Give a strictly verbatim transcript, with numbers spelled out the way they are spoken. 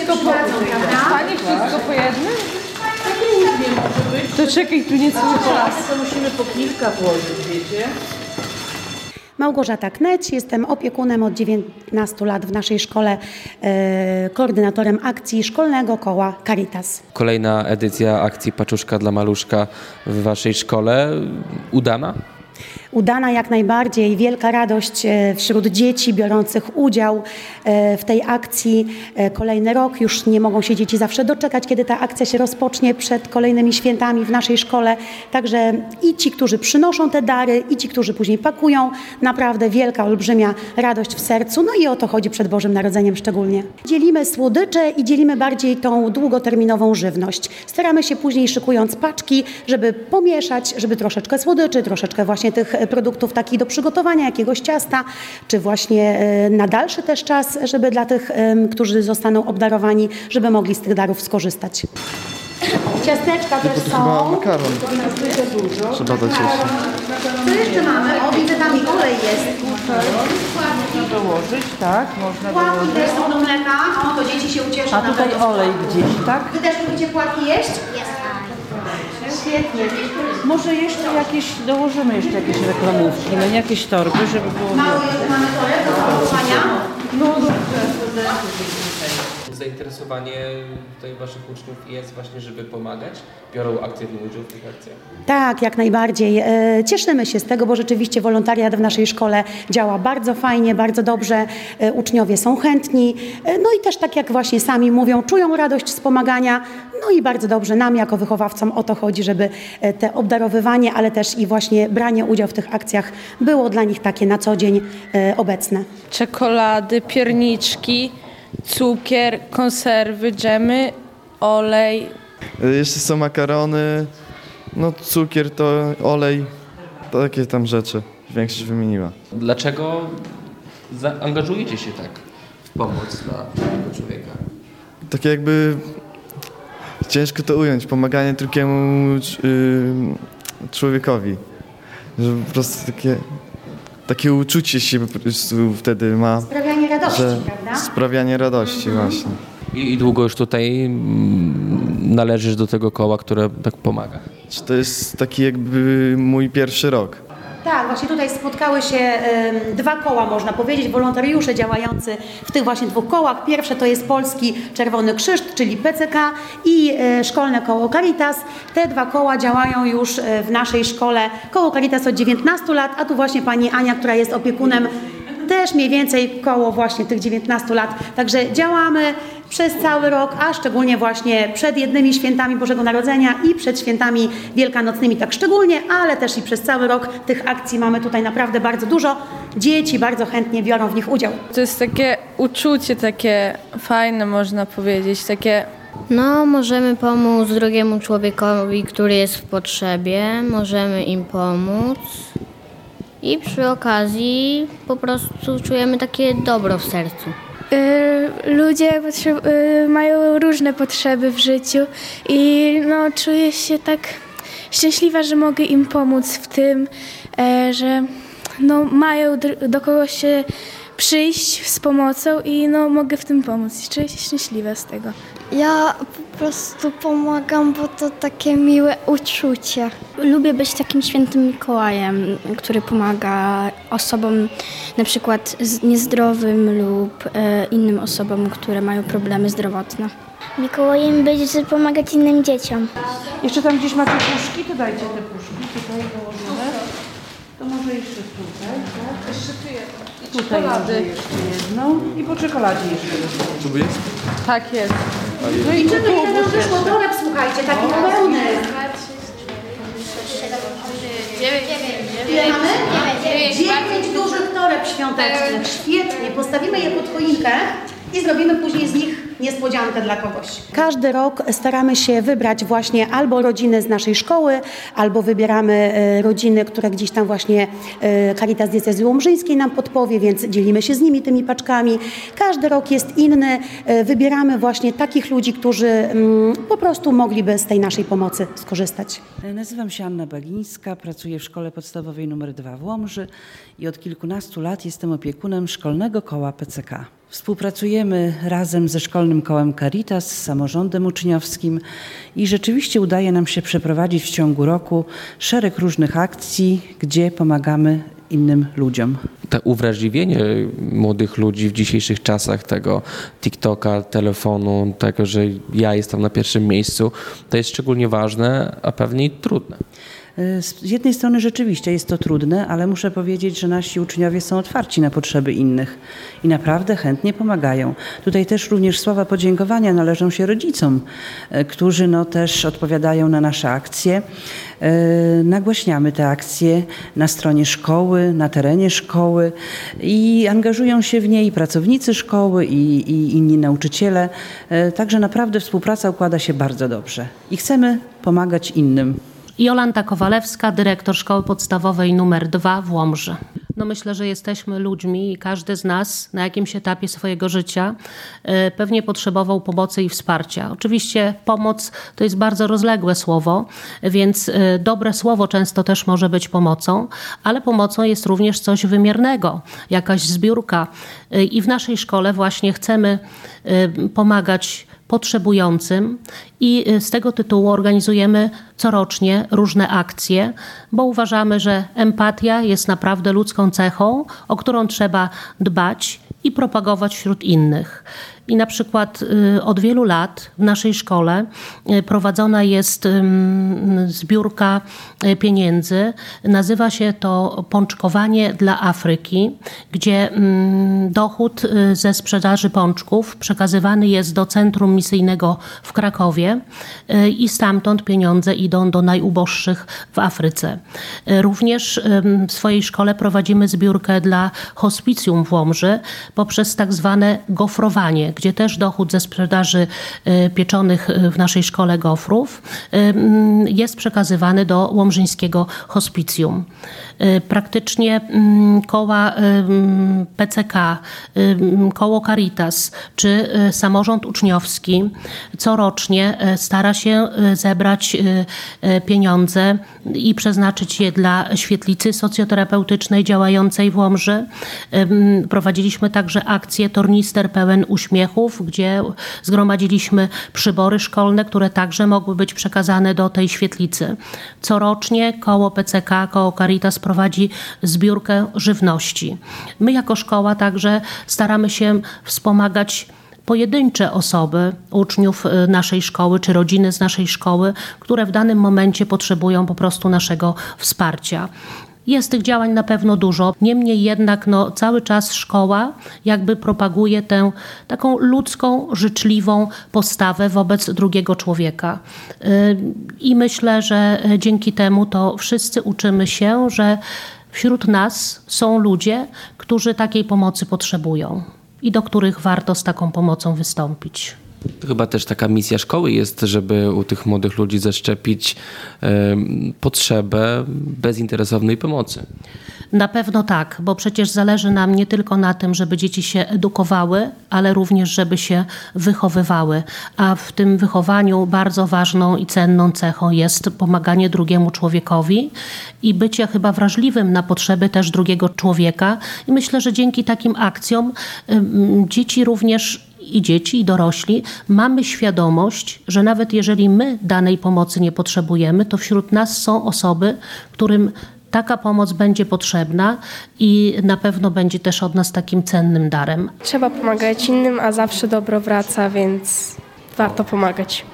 wszystko po... Pani wszystko po jednym? Różnie może być. To czekaj, tu nie cały czas. To musimy po kilka włożyć, wiecie? Małgorzata Kneć, jestem opiekunem od dziewiętnastu lat w naszej szkole, e, koordynatorem akcji Szkolnego Koła Caritas. Kolejna edycja akcji Paczuszka dla Maluszka w waszej szkole. Udana? Udana jak najbardziej, wielka radość wśród dzieci biorących udział w tej akcji. Kolejny rok, już nie mogą się dzieci zawsze doczekać, kiedy ta akcja się rozpocznie przed kolejnymi świętami w naszej szkole. Także i ci, którzy przynoszą te dary, i ci, którzy później pakują, naprawdę wielka, olbrzymia radość w sercu. No i o to chodzi przed Bożym Narodzeniem szczególnie. Dzielimy słodycze i dzielimy bardziej tą długoterminową żywność. Staramy się później, szykując paczki, żeby pomieszać, żeby troszeczkę słodyczy, troszeczkę właśnie tych produktów takich do przygotowania, jakiegoś ciasta, czy właśnie na dalszy też czas, żeby dla tych, którzy zostaną obdarowani, żeby mogli z tych darów skorzystać. Ciasteczka też są. Chyba makaron. Trzeba dać jeszcze. Co jeszcze mamy? O, widzę, tam i olej jest. Można dołożyć, tak? Można Płatki dołożyć. też są do mleka. O, to dzieci się ucieszą. A tutaj na pewno. olej gdzieś, tak? Wy też lubicie płatki jeść? Świetnie. Może jeszcze jakieś, dołożymy jeszcze jakieś reklamówki, no nie jakieś torby, żeby było... Mały jeszcze mamy toreb do zapakowania. No dobrze. Zainteresowanie tutaj waszych uczniów jest właśnie, żeby pomagać? Biorą aktywny udział w tych akcjach? Tak, jak najbardziej. E, Cieszymy się z tego, bo rzeczywiście wolontariat w naszej szkole działa bardzo fajnie, bardzo dobrze. E, Uczniowie są chętni. E, No i też tak jak właśnie sami mówią, czują radość z pomagania. No i bardzo dobrze nam jako wychowawcom o to chodzi, żeby e, te obdarowywanie, ale też i właśnie branie udziału w tych akcjach było dla nich takie na co dzień e, obecne. Czekolady, pierniczki, cukier, konserwy, dżemy, olej. Jeszcze są makarony, no cukier, to olej, takie tam rzeczy. Większość wymieniła. Dlaczego zaangażujecie się tak w pomoc dla tego człowieka? Takie jakby, ciężko to ująć, pomaganie drugiemu y, człowiekowi. Że po prostu takie, takie uczucie się po prostu wtedy ma. Sprawianie radości, że prawda? Sprawianie radości właśnie. I, I długo już tutaj mm, należysz do tego koła, które tak pomaga? Czy to jest taki jakby mój pierwszy rok. Tak, właśnie tutaj spotkały się em, dwa koła, można powiedzieć, wolontariusze działający w tych właśnie dwóch kołach. Pierwsze to jest Polski Czerwony Krzyż, czyli P C K i e, Szkolne Koło Caritas. Te dwa koła działają już e, w naszej szkole. Koło Caritas od dziewiętnastu lat, a tu właśnie pani Ania, która jest opiekunem, też mniej więcej koło właśnie tych dziewiętnastu lat. Także działamy przez cały rok, a szczególnie właśnie przed jednymi świętami Bożego Narodzenia i przed świętami wielkanocnymi tak szczególnie, ale też i przez cały rok tych akcji mamy tutaj naprawdę bardzo dużo. Dzieci bardzo chętnie biorą w nich udział. To jest takie uczucie takie fajne, można powiedzieć, takie... No, możemy pomóc drugiemu człowiekowi, który jest w potrzebie, możemy im pomóc i przy okazji po prostu czujemy takie dobro w sercu. Y, Ludzie potrze- y, mają różne potrzeby w życiu i no, czuję się tak szczęśliwa, że mogę im pomóc w tym, e, że no, mają dr- do kogoś się przyjść z pomocą i no, mogę w tym pomóc. I czuję się szczęśliwa z tego. Ja po prostu pomagam, bo to takie miłe uczucie. Lubię być takim świętym Mikołajem, który pomaga osobom na przykład z- niezdrowym lub e, innym osobom, które mają problemy zdrowotne. Mikołajem być, żeby pomagać innym dzieciom. Jeszcze tam gdzieś macie puszki, to dajcie te puszki. Tutaj dołożymy. To może jeszcze tutaj, tak? Jeszcze tu jedno. I Tutaj czekolady. może jeszcze jedną. I po czekoladzie jeszcze jedną. Tu jest? Tak jest. No i Liczymy, ile nam wyszło toreb, słuchajcie, taki pełny. Ile mamy? Dziewięć dużych toreb świątecznych. Świetnie, postawimy je pod choinkę i zrobimy później z nich niespodziankę dla kogoś. Każdy rok staramy się wybrać właśnie albo rodziny z naszej szkoły, albo wybieramy e, rodziny, które gdzieś tam właśnie e, Caritas Diecezji Łomżyńskiej nam podpowie, więc dzielimy się z nimi tymi paczkami. Każdy rok jest inny. E, Wybieramy właśnie takich ludzi, którzy mm, po prostu mogliby z tej naszej pomocy skorzystać. Nazywam się Anna Bagińska, pracuję w Szkole Podstawowej nr dwa w Łomży i od kilkunastu lat jestem opiekunem Szkolnego Koła P C K. Współpracujemy razem ze Szkolnym Kołem Caritas, z samorządem uczniowskim i rzeczywiście udaje nam się przeprowadzić w ciągu roku szereg różnych akcji, gdzie pomagamy innym ludziom. To uwrażliwienie młodych ludzi w dzisiejszych czasach, tego TikToka, telefonu, tego, że ja jestem na pierwszym miejscu, to jest szczególnie ważne, a pewnie i trudne. Z jednej strony rzeczywiście jest to trudne, ale muszę powiedzieć, że nasi uczniowie są otwarci na potrzeby innych i naprawdę chętnie pomagają. Tutaj też również słowa podziękowania należą się rodzicom, którzy no też odpowiadają na nasze akcje. Nagłaśniamy te akcje na stronie szkoły, na terenie szkoły i angażują się w niej pracownicy szkoły i, i inni nauczyciele. Także naprawdę współpraca układa się bardzo dobrze i chcemy pomagać innym. Jolanta Kowalewska, dyrektor Szkoły Podstawowej numer dwa w Łomży. No myślę, że jesteśmy ludźmi i każdy z nas na jakimś etapie swojego życia pewnie potrzebował pomocy i wsparcia. Oczywiście pomoc to jest bardzo rozległe słowo, więc dobre słowo często też może być pomocą, ale pomocą jest również coś wymiernego, jakaś zbiórka. I w naszej szkole właśnie chcemy pomagać potrzebującym i z tego tytułu organizujemy corocznie różne akcje, bo uważamy, że empatia jest naprawdę ludzką cechą, o którą trzeba dbać i propagować wśród innych. I na przykład od wielu lat w naszej szkole prowadzona jest zbiórka pieniędzy. Nazywa się to Pączkowanie dla Afryki, gdzie dochód ze sprzedaży pączków przekazywany jest do Centrum Misyjnego w Krakowie i stamtąd pieniądze idą do najuboższych w Afryce. Również w swojej szkole prowadzimy zbiórkę dla hospicjum w Łomży poprzez tak zwane gofrowanie, gdzie też dochód ze sprzedaży pieczonych w naszej szkole gofrów jest przekazywany do łomżyńskiego hospicjum. Praktycznie koła P C K, koło Caritas czy samorząd uczniowski corocznie stara się zebrać pieniądze i przeznaczyć je dla świetlicy socjoterapeutycznej działającej w Łomży. Prowadziliśmy także akcję Tornister pełen uśmiechów, gdzie zgromadziliśmy przybory szkolne, które także mogły być przekazane do tej świetlicy. Corocznie koło P C K, koło Caritas prowadzi zbiórkę żywności. My jako szkoła także staramy się wspomagać pojedyncze osoby, uczniów naszej szkoły czy rodziny z naszej szkoły, które w danym momencie potrzebują po prostu naszego wsparcia. Jest tych działań na pewno dużo, niemniej jednak no, cały czas szkoła jakby propaguje tę taką ludzką, życzliwą postawę wobec drugiego człowieka. I myślę, że dzięki temu to wszyscy uczymy się, że wśród nas są ludzie, którzy takiej pomocy potrzebują i do których warto z taką pomocą wystąpić. To chyba też taka misja szkoły jest, żeby u tych młodych ludzi zaszczepić e, potrzebę bezinteresownej pomocy. Na pewno tak, bo przecież zależy nam nie tylko na tym, żeby dzieci się edukowały, ale również, żeby się wychowywały. A w tym wychowaniu bardzo ważną i cenną cechą jest pomaganie drugiemu człowiekowi i bycie chyba wrażliwym na potrzeby też drugiego człowieka. I myślę, że dzięki takim akcjom y, dzieci również i dzieci, i dorośli mamy świadomość, że nawet jeżeli my danej pomocy nie potrzebujemy, to wśród nas są osoby, którym taka pomoc będzie potrzebna i na pewno będzie też od nas takim cennym darem. Trzeba pomagać innym, a zawsze dobro wraca, więc warto pomagać.